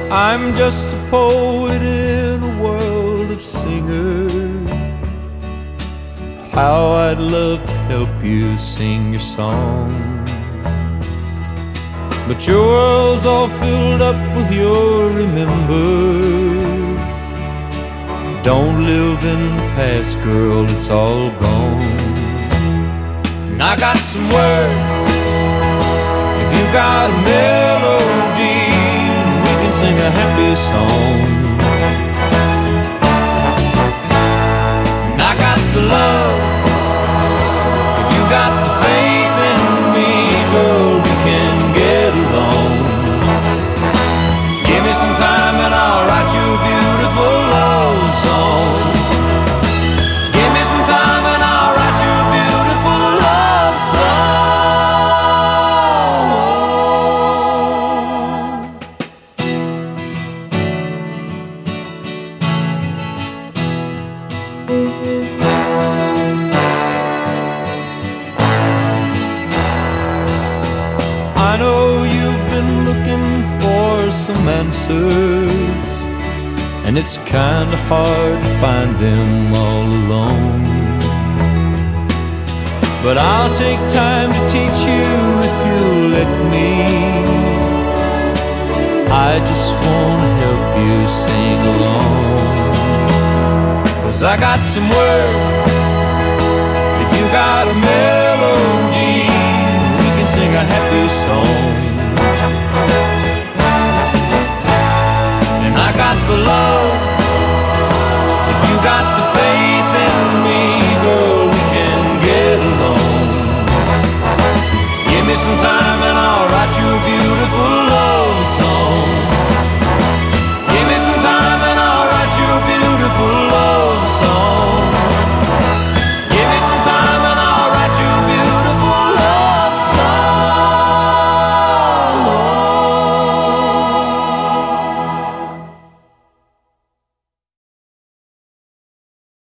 I'm just a poet in a world of singers. How I'd love to help you sing your song, but your world's all filled up with your remembers. Don't live in the past, girl, it's all gone. And I got some words, if you got a melody, we can sing a happy song. And I got the love, if you got the faith in me, girl, we can get along. Give me some time and I'll write you a beautiful love song. Give me some time and I'll write you a beautiful love song. I know you've been looking for some answers, and it's kinda hard to find them all alone. But I'll take time to teach you if you'll let me. I just wanna help you sing along. 'Cause I got some words, if you got a melody, we can sing a happy song. And I got the love, if you got the faith in me, girl, we can get along. Give me some time and I'll write you a beautiful love